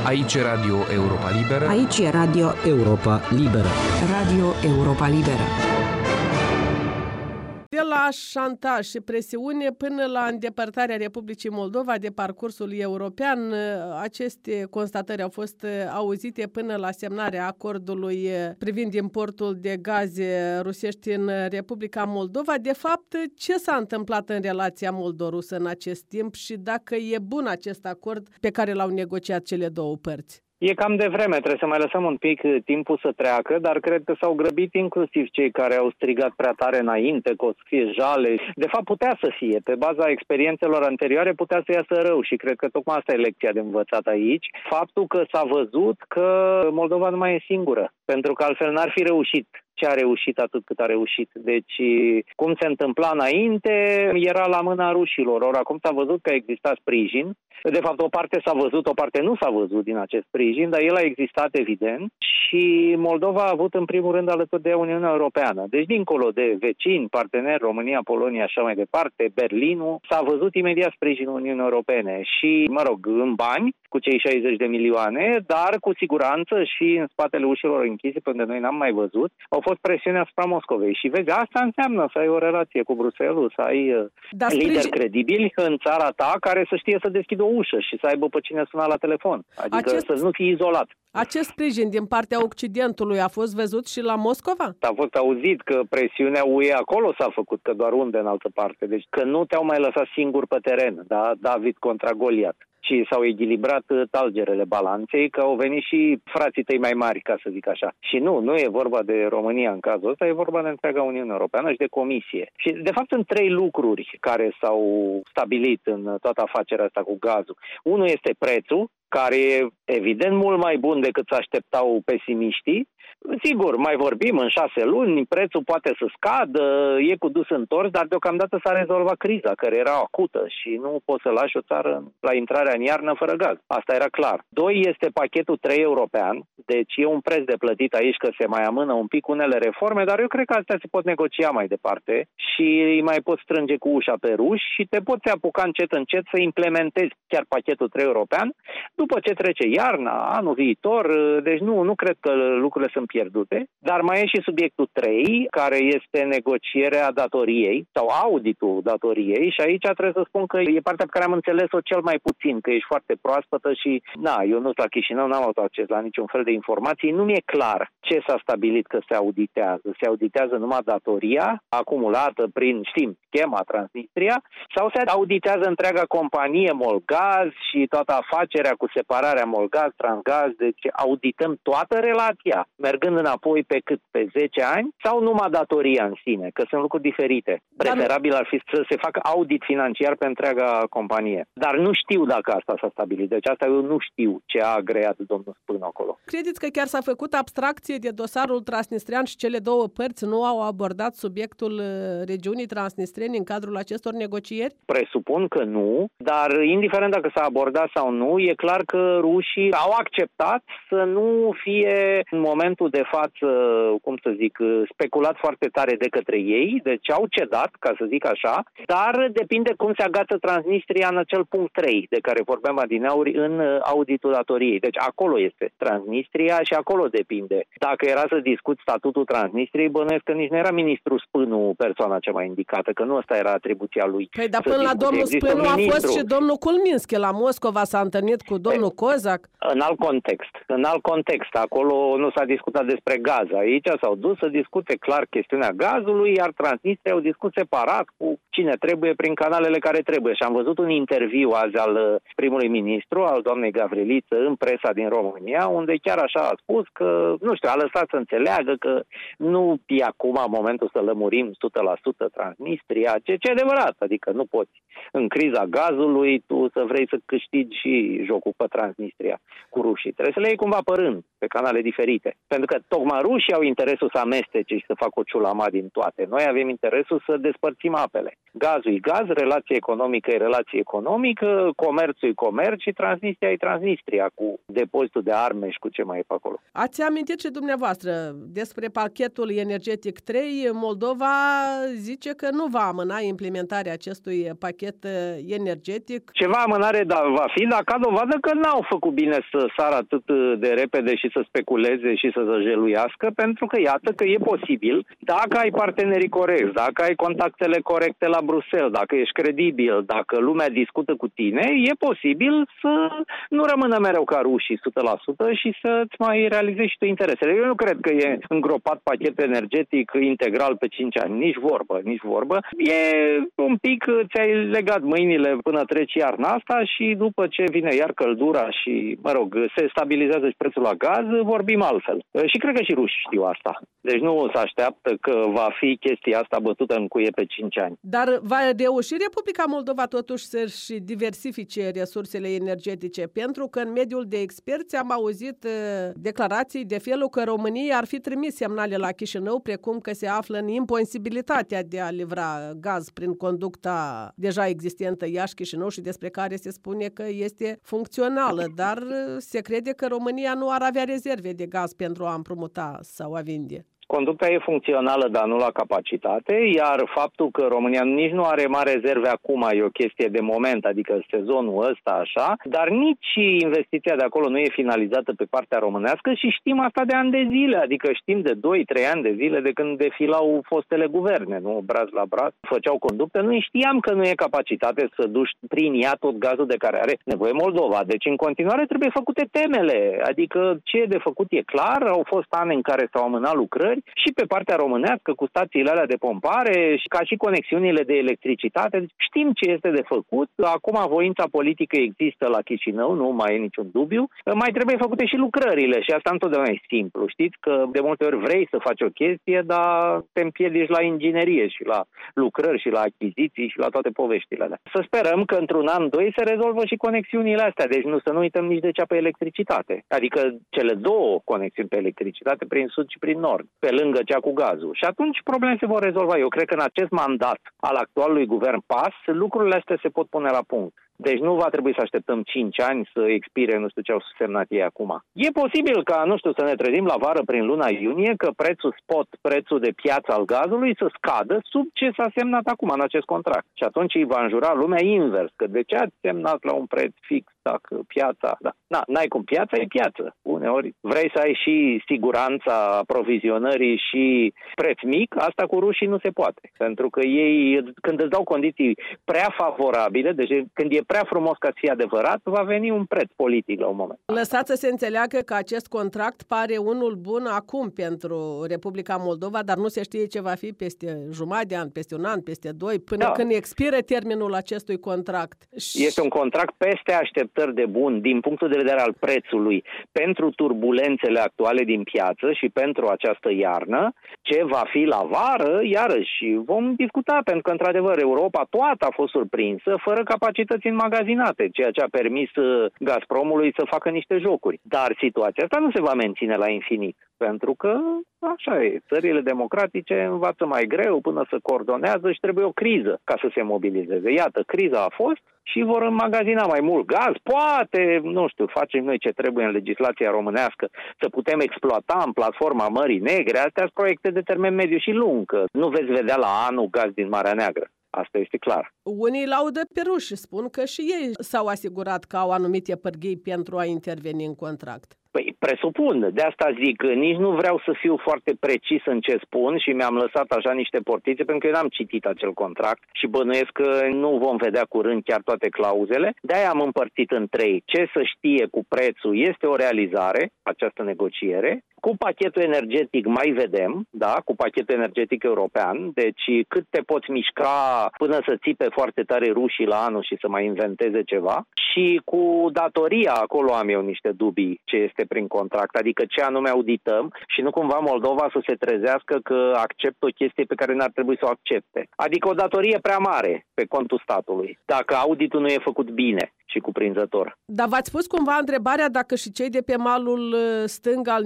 Aici e Radio Europa Liberă. Aici e Radio Europa Liberă. Radio Europa Liberă. De la șantaj și presiune până la îndepărtarea Republicii Moldova de parcursul european, aceste constatări au fost auzite până la semnarea acordului privind importul de gaze rusești în Republica Moldova. De fapt, ce s-a întâmplat în relația moldo-rusă în acest timp și dacă e bun acest acord pe care l-au negociat cele două părți? E cam devreme, trebuie să mai lăsăm un pic timpul să treacă, dar cred că s-au grăbit inclusiv cei care au strigat prea tare înainte, că o să fie jale. De fapt putea să fie, pe baza experiențelor anterioare putea să iasă rău și cred că tocmai asta e lecția de învățat aici. Faptul că s-a văzut că Moldova nu mai e singură, pentru că altfel n-ar fi reușit ce a reușit atât cât a reușit. Deci, cum se întâmpla înainte, era la mâna rușilor. Ori acum s-a văzut că exista sprijin. De fapt, o parte s-a văzut, o parte nu s-a văzut din acest sprijin, dar el a existat evident și Moldova a avut în primul rând alături de Uniunea Europeană. Deci, dincolo de vecini, parteneri, România, Polonia, așa mai departe, Berlinul, s-a văzut imediat sprijinul Uniunii Europene și, mă rog, în bani, cu cei 60 de milioane, dar cu siguranță și în spatele ușilor închise, pe unde noi n-am mai văzut, au fost presiuni asupra Moscovei. Și vezi, asta înseamnă să ai o relație cu Bruxelles, să ai lideri credibili în țara ta care să știe să deschidă o ușă și să aibă pe cine suna la telefon. Adică să nu fii izolat. Acest sprijin din partea Occidentului a fost văzut și la Moscova? A fost auzit că presiunea UE acolo s-a făcut, că doar unde în altă parte. Deci că nu te-au mai lăsat singur pe teren, da? David contra Goliat. Și s-au echilibrat talgerele balanței, că au venit și frații tăi mai mari, ca să zic așa. Și nu e vorba de România în cazul ăsta, e vorba de întreaga Uniune Europeană și de Comisie. Și, de fapt, sunt trei lucruri care s-au stabilit în toată afacerea asta cu gazul. Unul este prețul, care e evident mult mai bun decât se așteptau pesimiștii. Sigur, mai vorbim, în 6 luni, prețul poate să scadă, e cu dus întors, dar deocamdată s-a rezolvat criza, care era acută și nu poți să lași o țară la intrarea în iarnă fără gaz. Asta era clar. 2 este pachetul 3 european, deci e un preț de plătit aici că se mai amână un pic unele reforme, dar eu cred că astea se pot negocia mai departe și îi mai poți strânge cu ușa pe ruși și te poți apuca încet să implementezi chiar pachetul 3 european după ce trece iarna, anul viitor, deci nu cred că lucrurile sunt pierdute, dar mai e și subiectul 3, care este negocierea datoriei sau auditul datoriei și aici trebuie să spun că e partea pe care am înțeles-o cel mai puțin, că ești foarte proaspătă și, eu nu sunt la Chișinău, n-am avut acces la niciun fel de informații, nu mi-e clar ce s-a stabilit că se auditează. Se auditează numai datoria acumulată prin, schema Transnistria, sau se auditează întreaga companie Molgaz și toată afacerea cu separarea Molgaz, Transgaz, deci audităm toată relația, mergând înapoi pe cât? Pe 10 ani? Sau numai datoria în sine? Că sunt lucruri diferite. Preferabil ar fi să se facă audit financiar pe întreaga companie. Dar nu știu dacă asta s-a stabilit. Deci asta eu nu știu ce a agreat domnul Spânu acolo. Credeți că chiar s-a făcut abstracție de dosarul transnistrian și cele două părți nu au abordat subiectul regiunii transnistrene în cadrul acestor negocieri? Presupun că nu, dar indiferent dacă s-a abordat sau nu, e clar că rușii au acceptat să nu fie în momentul de față, speculat foarte tare de către ei, deci au cedat, ca să zic așa, dar depinde cum se agață Transnistria în acel punct 3, de care vorbeam adineauri în auditul datoriei. Deci acolo este Transnistria și acolo depinde. Dacă era să discut statutul Transnistriei, bănuiesc că nici nu era ministrul Spânu persoana cea mai indicată, că nu asta era atribuția lui. Păi, dar până la domnul Spânu a fost și domnul Kulminski. La Moscova s-a întâlnit cu domnul Kozak. În alt context. Acolo nu s-a discutat despre gaz. Aici s-au dus să discute clar chestiunea gazului, iar Transnistria au discut separat cu cine trebuie prin canalele care trebuie. Și am văzut un interviu azi al primului ministru, al doamnei Gavriliță, în presa din România, unde chiar așa a spus că, a lăsat să înțeleagă că nu e acum momentul să lămurim 100% Transnistria, ce e adevărat. Adică nu poți în criza gazului tu să vrei să câștigi și jocul pe Transnistria cu rușii. Trebuie să le iei cumva pe rând, pe canale diferite. Pentru Pentru că tocmai rușii au interesul să amestece și să facă o ciulama din toate. Noi avem interesul să despărțim apele. Gazul e gaz, relație economică e relație economică, comerțul e comerț și Transnistria e Transnistria, cu depozitul de arme și cu ce mai e pe acolo. Ați amintit și dumneavoastră despre pachetul energetic 3. Moldova zice că nu va amâna implementarea acestui pachet energetic. Ceva amânare va fi, dar ca dovadă că n-au făcut bine să sară atât de repede și să speculeze și să zăjeluiască, pentru că iată că e posibil, dacă ai partenerii corecți, dacă ai contactele corecte la Bruxelles, dacă ești credibil, dacă lumea discută cu tine, e posibil să nu rămână mereu ca rușii 100% și să-ți mai realizezi și tu interesele. Eu nu cred că e îngropat pachetul energetic integral pe 5 ani. Nici vorbă. E un pic, ți-ai legat mâinile până treci iarna asta și după ce vine iar căldura și, se stabilizează și prețul la gaz, vorbim altfel. Și cred că și rușii știu asta. Deci nu se așteaptă că va fi chestia asta bătută în cuie pe 5 ani. Dar va reuși Republica Moldova totuși să-și diversifice resursele energetice? Pentru că în mediul de experți am auzit declarații de felul că România ar fi trimis semnale la Chișinău, precum că se află în imposibilitatea de a livra gaz prin conducta deja existentă Iași-Chișinău și despre care se spune că este funcțională, dar se crede că România nu ar avea rezerve de gaz pentru a împrumuta sau a vinde. Conducta e funcțională, dar nu la capacitate, iar faptul că România nici nu are mari rezerve acum e o chestie de moment, adică sezonul ăsta așa, dar nici investiția de acolo nu e finalizată pe partea românească și știm asta de ani de zile, adică știm de 2-3 ani de zile de când defilau fostele guverne, nu? Braț la braț, făceau conductă, noi știam că nu e capacitate să duci prin ea tot gazul de care are nevoie Moldova, deci în continuare trebuie făcute temele, adică ce e de făcut e clar, au fost ani în care s-au amânat lucrări, și pe partea românească cu stațiile alea de pompare, ca și conexiunile de electricitate. Știm ce este de făcut. Acum voința politică există la Chișinău, nu mai e niciun dubiu. Mai trebuie făcute și lucrările și asta întotdeauna e simplu. Știți că de multe ori vrei să faci o chestie, dar te împiedici la inginerie și la lucrări și la achiziții și la toate poveștile alea. Să sperăm că într-un an, 2 se rezolvă și conexiunile astea. Deci nu să nu uităm nici de cea pe electricitate. Adică cele două conexiuni pe electricitate prin sud și prin nord, pe lângă cea cu gazul. Și atunci problemele se vor rezolva. Eu cred că în acest mandat al actualului guvern PAS, lucrurile astea se pot pune la punct. Deci nu va trebui să așteptăm 5 ani să expire nu știu ce au semnat ei acum. E posibil ca, să ne trezim la vară prin luna iunie că prețul spot, prețul de piață al gazului să scadă sub ce s-a semnat acum în acest contract. Și atunci îi va înjura lumea invers, că de ce ați semnat la un preț fix dacă piața... Da. N-ai cum, piața e piață. Uneori vrei să ai și siguranța aprovizionării și preț mic, asta cu rușii nu se poate. Pentru că ei, când îți dau condiții prea favorabile, deci când e prea frumos ca să fie adevărat, va veni un preț politic la un moment. Lăsați să se înțeleagă că acest contract pare unul bun acum pentru Republica Moldova, dar nu se știe ce va fi peste jumătate de an, peste un an, peste 2, până când expiră termenul acestui contract. Este un contract peste așteptări de bun din punctul de vedere al prețului pentru turbulențele actuale din piață și pentru această iarnă. Ce va fi la vară, iarăși vom discuta, pentru că într-adevăr Europa toată a fost surprinsă fără capacități înmagazinate, ceea ce a permis Gazpromului să facă niște jocuri. Dar situația asta nu se va menține la infinit, pentru că așa e, țările democratice învață mai greu până să coordonează și trebuie o criză ca să se mobilizeze. Iată, criza a fost și vor înmagazina mai mult gaz. Poate, facem noi ce trebuie în legislația românească să putem exploata în platforma Mării Negre. Astea sunt proiecte de termen mediu și lung, că nu veți vedea la anul gaz din Marea Neagră. Asta este clar. Unii laudă pe ruși și spun că și ei s-au asigurat că au anumite pârghii pentru a interveni în contract. Păi, presupun. De asta zic, nici nu vreau să fiu foarte precis în ce spun și mi-am lăsat așa niște portițe, pentru că eu n-am citit acel contract și bănuiesc că nu vom vedea curând chiar toate clauzele. De-aia am împărțit în 3. Ce să știe cu prețul este o realizare, această negociere. Cu pachetul energetic mai vedem, cu pachetul energetic european, deci cât te poți mișca până să țipe foarte tare rușii la anul și să mai inventeze ceva. Și cu datoria, acolo am eu niște dubii ce este prin contract, adică ce anume audităm și nu cumva Moldova să se trezească că acceptă o chestie pe care n-ar trebui să o accepte. Adică o datorie prea mare pe contul statului, dacă auditul nu e făcut bine și cuprinzător. Dar v-ați pus cumva întrebarea dacă și cei de pe malul stâng al Nistrului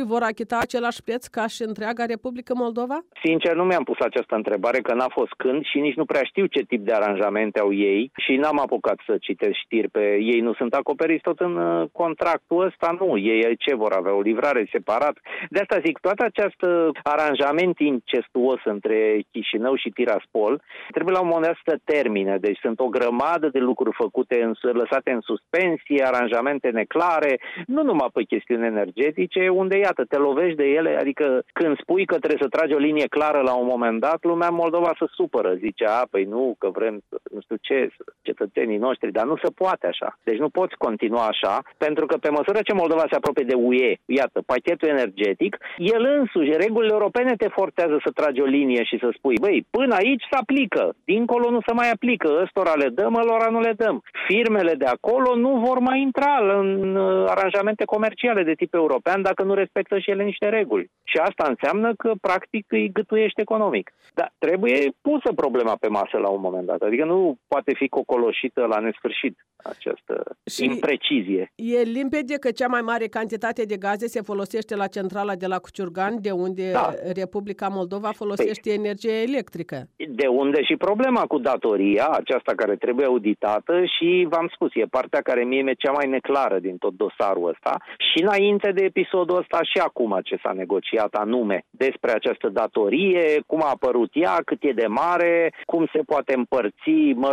vor achita același preț ca și întreaga Republică Moldova? Sincer, nu mi-am pus această întrebare, că n-a fost când și nici nu prea știu ce tip de aranjamente au ei și n-am apucat să citesc știri pe ei. Nu sunt acoperiți tot în contractul ăsta, nu. Ei ce vor avea? O livrare separat? De asta zic, tot acest aranjament incestuos între Chișinău și Tiraspol trebuie la un moment dat să termine. Deci sunt o grămadă de lucruri făcute, lăsate în suspensie, aranjamente neclare, nu numai pe chestiuni energetice, unde, iată, te lovești de ele, adică când spui că trebuie să tragi o linie clară la un moment dat, lumea în Moldova se supără, zice, păi nu, că vrem, nu știu ce, cetățenii noștri, dar nu se poate așa. Deci nu poți continua așa, pentru că pe măsură ce Moldova se apropie de UE, iată, pachetul energetic, el însuși, regulile europene te forțează să tragi o linie și să spui, băi, până aici se aplică, dincolo nu se mai aplică, ăstora le dăm, ălora nu le dăm. Firmele de acolo nu vor mai intra în aranjamente comerciale de tip european dacă nu respectă și ele niște reguli. Și asta înseamnă că, practic, îi gâtuiește economic. Dar trebuie pusă problema pe masă la un moment dat. Adică nu poate fi cocoloșită la nesfârșit această imprecizie. E limpede că cea mai mare cantitate de gaze se folosește la centrala de la Cuciurgan, de unde Republica Moldova folosește energie electrică. De unde și problema cu datoria, aceasta care trebuie auditată și, v-am spus, e partea care mie e cea mai neclară din tot dosarul ăsta. Și înainte de episodul ăsta și acum ce s-a negociat anume despre această datorie, cum a apărut ea, cât e de mare, cum se poate împărți,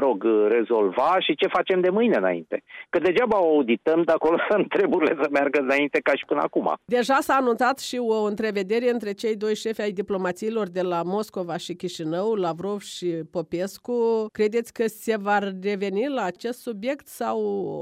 rezolva și ce facem de mâine înainte. Că degeaba o audităm de acolo treburile să meargă înainte ca și până acum. Deja s-a anunțat și o întrevedere între cei doi șefi ai diplomațiilor de la Moscova și Chișinău, Lavrov și Popescu. Credeți că se va reveni la acest subiect sau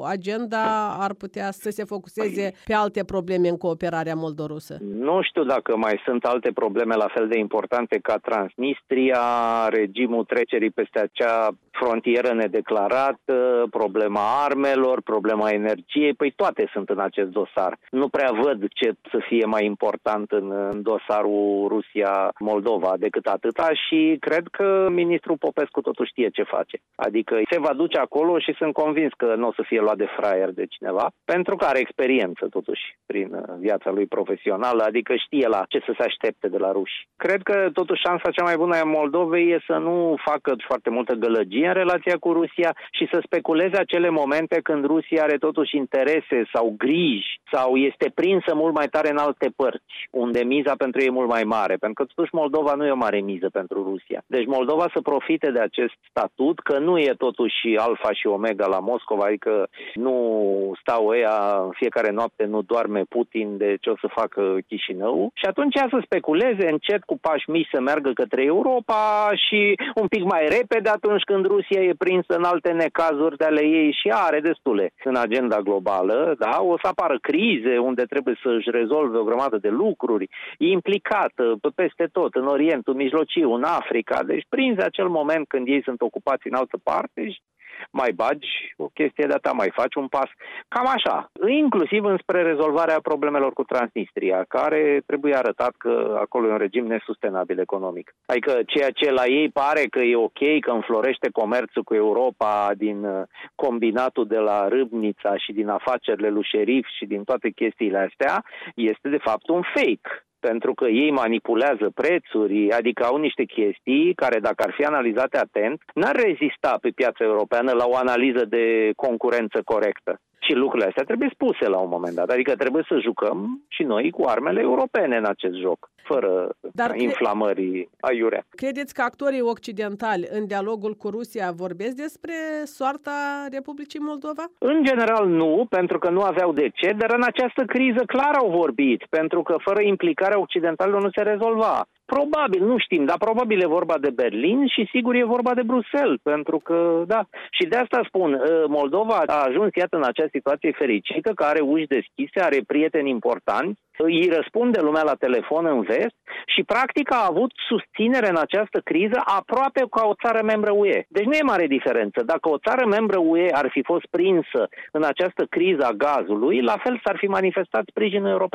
agenda ar putea să se focuseze pe alte probleme în cooperarea moldorusă? Nu știu dacă mai sunt alte probleme la fel de importante ca Transnistria, regimul trecerii peste acea frontieră nedeclarată, problema armelor, problema energiei, păi toate sunt în acest dosar. Nu prea văd ce să fie mai important în dosarul Rusia-Moldova decât atâta și cred că ministrul Popescu totuși știe ce face. Adică se va duce acolo și sunt convins că nu o să fie luat de fraier de cineva, pentru că are experiență totuși prin viața lui profesională, adică știe la ce să se aștepte de la ruși. Cred că totuși șansa cea mai bună a Moldovei e să nu facă foarte multă gălăgie în relația cu Rusia și să speculeze acele momente când Rusia are totuși interese sau griji sau este prinsă mult mai tare în alte părți, unde miza pentru ei e mult mai mare, pentru că totuși Moldova nu e o mare miză pentru Rusia. Deci Moldova să profite de acest statut, că nu e totuși alfa și omega la Moscova, adică nu stau ăia în fiecare noapte, nu doarme Putin de ce o să facă Chișinău și atunci ea să speculeze încet cu pași mici să meargă către Europa și un pic mai repede atunci când Rusia e prinsă în alte necazuri de ale ei și are destule în agenda globală, da? O să apară crize unde trebuie să-și rezolve o grămadă de lucruri, e implicată peste tot, în Orientul Mijlociu, în Africa, deci prinzi acel moment când ei sunt ocupați în altă parte și mai bagi o chestie de-a ta, mai faci un pas. Cam așa. Inclusiv înspre rezolvarea problemelor cu Transnistria, care trebuie arătat că acolo e un regim nesustenabil economic. Adică ceea ce la ei pare că e ok, că înflorește comerțul cu Europa din combinatul de la Râbnița și din afacerile lui Șerif și din toate chestiile astea, este de fapt un fake. Pentru că ei manipulează prețuri, adică au niște chestii care, dacă ar fi analizate atent, n-ar rezista pe piața europeană la o analiză de concurență corectă. Și lucrurile astea trebuie spuse la un moment dat. Adică trebuie să jucăm și noi cu armele europene în acest joc, fără inflamări aiurea. Credeți că actorii occidentali în dialogul cu Rusia vorbesc despre soarta Republicii Moldova? În general nu, pentru că nu aveau de ce, dar în această criză clar au vorbit, pentru că fără implicarea occidentalilor nu se rezolva. Probabil, nu știm, dar probabil e vorba de Berlin și sigur e vorba de Bruxelles, pentru că, da, și de asta spun, Moldova a ajuns, iată, în această situație fericită, că are uși deschise, are prieteni importanți, îi răspunde lumea la telefon în vest și practic a avut susținere în această criză aproape ca o țară membră UE. Deci nu e mare diferență. Dacă o țară membră UE ar fi fost prinsă în această criză a gazului, la fel s-ar fi manifestat sprijinul european.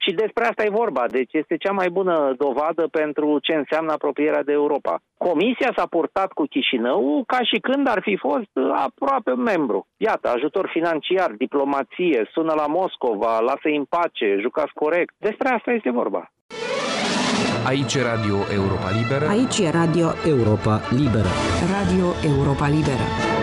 Și despre asta e vorba. Deci este cea mai bună dovadă pentru ce înseamnă apropierea de Europa. Comisia s-a purtat cu Chișinău ca și când ar fi fost aproape un membru. Iată, ajutor financiar, diplomație, sună la Moscova, lasă-i în pace, jucați corect. Despre asta este vorba. Aici Radio Europa Liberă. Aici e Radio Europa Liberă. Radio Europa Liberă.